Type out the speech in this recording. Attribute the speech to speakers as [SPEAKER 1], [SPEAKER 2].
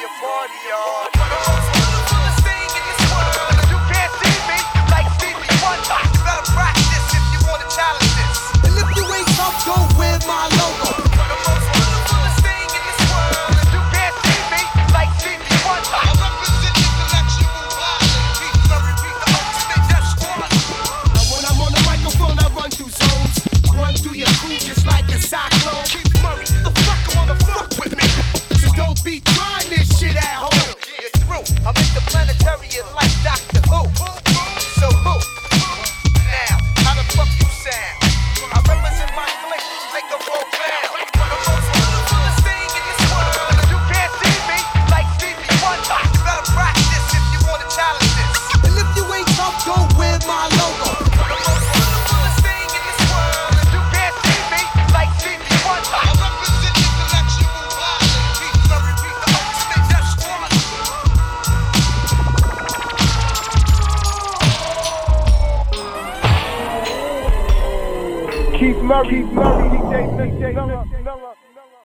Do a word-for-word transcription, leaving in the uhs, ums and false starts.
[SPEAKER 1] a party, y'all. The most wonderfulest thing in this world. You can't see me like Stevie Wonder. You better practice if you want to challenge this.
[SPEAKER 2] And if you ain't tough, go wear my logo.
[SPEAKER 1] The most wonderfulest thing in this world. You can't see me like Stevie Wonder. I represent intellectual violence. Keith Murray, beat the ultimate death squad.
[SPEAKER 2] Now when I'm on the microphone, I run through zones. Run through your crew just like a cyclone.
[SPEAKER 1] Keith Murray, the fuck you wanna fuck with me?
[SPEAKER 2] So don't be trying this shit at home.
[SPEAKER 1] You're through. I'm interplanetary and like Doctor Who. So who? Now, how the fuck you sound? I represent my clique, make a roll down. The most wonderfulest thing in this world. You can't see me like Stevie Wonder. You better practice if you want to challenge this.
[SPEAKER 2] And if you ain't tough, go wear my logo.
[SPEAKER 1] The most wonderfulest thing in this world. You can't see me like Stevie Wonder. I represent intellectual violence. Keith Murray, beat the ultimate death squad.
[SPEAKER 3] Keith Murray, Keith Murray, D J, D J,